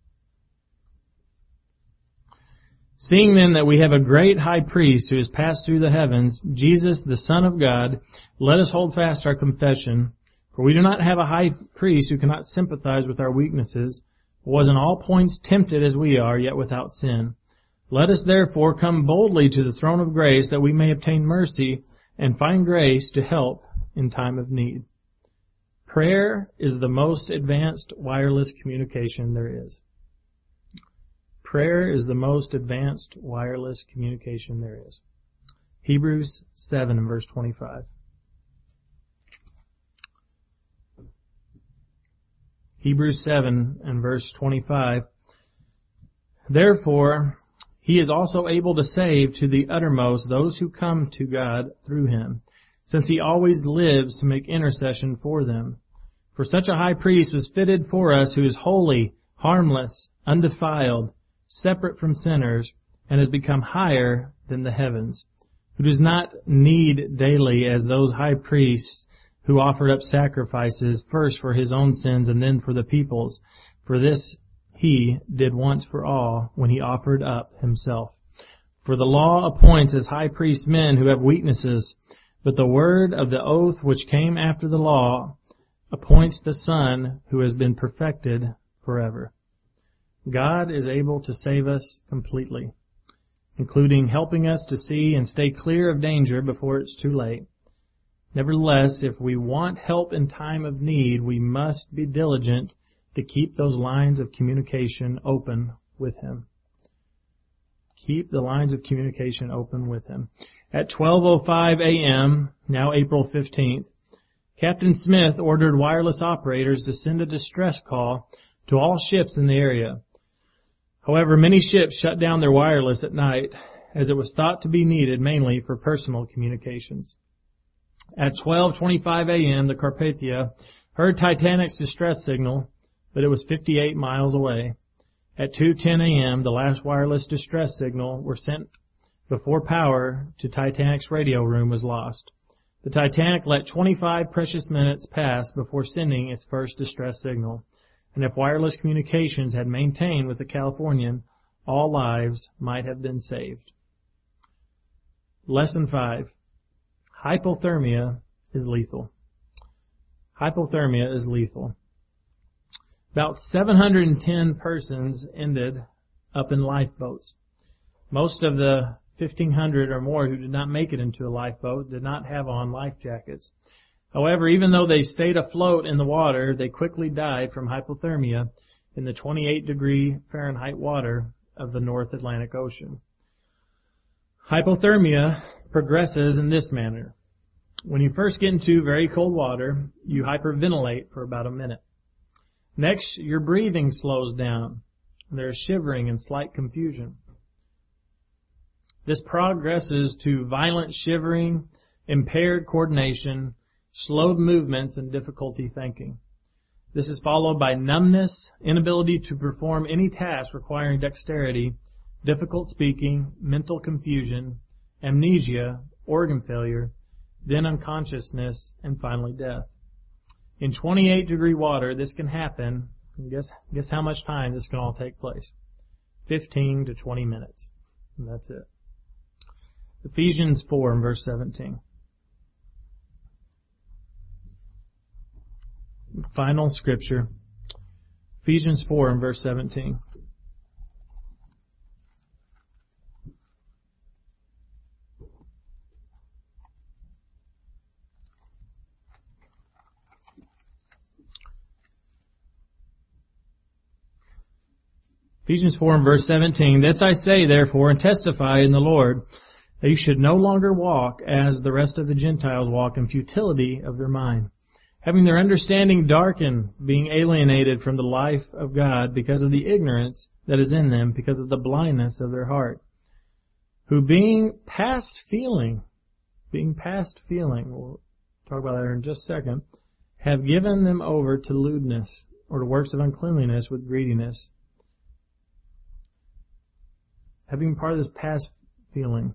Seeing then that we have a great high priest who has passed through the heavens, Jesus, the Son of God, let us hold fast our confession. For we do not have a high priest who cannot sympathize with our weaknesses, but was in all points tempted as we are, yet without sin. Let us therefore come boldly to the throne of grace, that we may obtain mercy and find grace to help in time of need. Prayer is the most advanced wireless communication there is. Prayer is the most advanced wireless communication there is. Hebrews seven and verse twenty-five. Hebrews seven and verse twenty-five. Therefore, he is also able to save to the uttermost those who come to God through him, since he always lives to make intercession for them. For such a high priest was fitted for us, who is holy, harmless, undefiled, separate from sinners, and has become higher than the heavens, who does not need daily as those high priests who offered up sacrifices, first for his own sins and then for the people's. For this he did once for all when he offered up himself. For the law appoints as high priests men who have weaknesses, but the word of the oath which came after the law appoints the Son who has been perfected forever. God is able to save us completely, including helping us to see and stay clear of danger before it's too late. Nevertheless, if we want help in time of need, we must be diligent to keep those lines of communication open with Him. Keep the lines of communication open with Him. At twelve oh five a.m., now April fifteenth, Captain Smith ordered wireless operators to send a distress call to all ships in the area. However, many ships shut down their wireless at night, as it was thought to be needed mainly for personal communications. At twelve twenty-five a.m., the Carpathia heard Titanic's distress signal, but it was fifty-eight miles away. At two ten a.m., the last wireless distress signal were sent before power to Titanic's radio room was lost. The Titanic let twenty-five precious minutes pass before sending its first distress signal, and if wireless communications had maintained with the Californian, all lives might have been saved. Lesson five. Hypothermia is lethal. Hypothermia is lethal. About seven hundred ten persons ended up in lifeboats. Most of the fifteen hundred or more who did not make it into a lifeboat did not have on life jackets. However, even though they stayed afloat in the water, they quickly died from hypothermia in the twenty-eight degree Fahrenheit water of the North Atlantic Ocean. Hypothermia progresses in this manner. When you first get into very cold water, you hyperventilate for about a minute. Next, your breathing slows down. There is shivering and slight confusion. This progresses to violent shivering, impaired coordination, slowed movements, and difficulty thinking. This is followed by numbness, inability to perform any task requiring dexterity, difficult speaking, mental confusion, amnesia, organ failure, then unconsciousness, and finally death. In twenty-eight degree water, this can happen. Guess, guess how much time this can all take place? fifteen to twenty minutes. And that's it. Ephesians four and verse seventeen. Final scripture. Ephesians four and verse seventeen. Ephesians four and verse seventeen, This I say, therefore, and testify in the Lord, that you should no longer walk as the rest of the Gentiles walk in futility of their mind, having their understanding darkened, being alienated from the life of God because of the ignorance that is in them, because of the blindness of their heart, who being past feeling, being past feeling, we'll talk about that here in just a second, have given them over to lewdness, or to works of uncleanliness with greediness. Having part of this past feeling.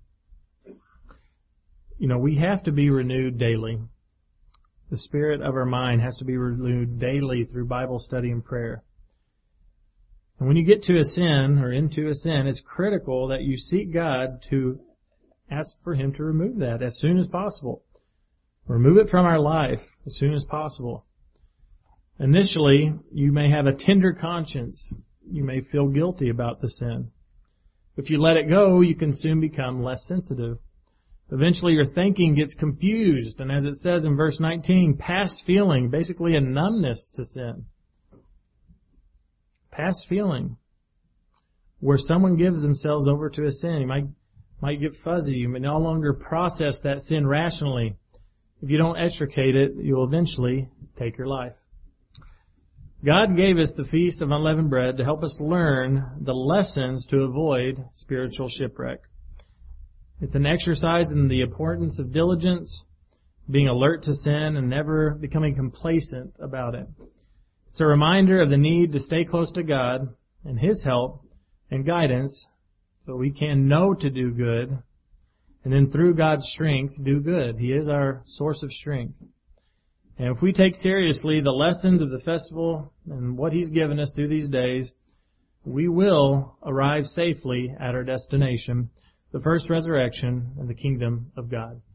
You know, we have to be renewed daily. The spirit of our mind has to be renewed daily through Bible study and prayer. And when you get to a sin or into a sin, it's critical that you seek God to ask for Him to remove that as soon as possible. Remove it from our life as soon as possible. Initially, you may have a tender conscience. You may feel guilty about the sin. If you let it go, you can soon become less sensitive. Eventually your thinking gets confused, and as it says in verse nineteen, past feeling, basically a numbness to sin. Past feeling, where someone gives themselves over to a sin, you might, might get fuzzy, you may no longer process that sin rationally. If you don't extricate it, you'll eventually take your life. God gave us the Feast of Unleavened Bread to help us learn the lessons to avoid spiritual shipwreck. It's an exercise in the importance of diligence, being alert to sin, and never becoming complacent about it. It's a reminder of the need to stay close to God and His help and guidance so we can know to do good, and then through God's strength, do good. He is our source of strength. And if we take seriously the lessons of the festival and what He's given us through these days, we will arrive safely at our destination, the first resurrection and the kingdom of God.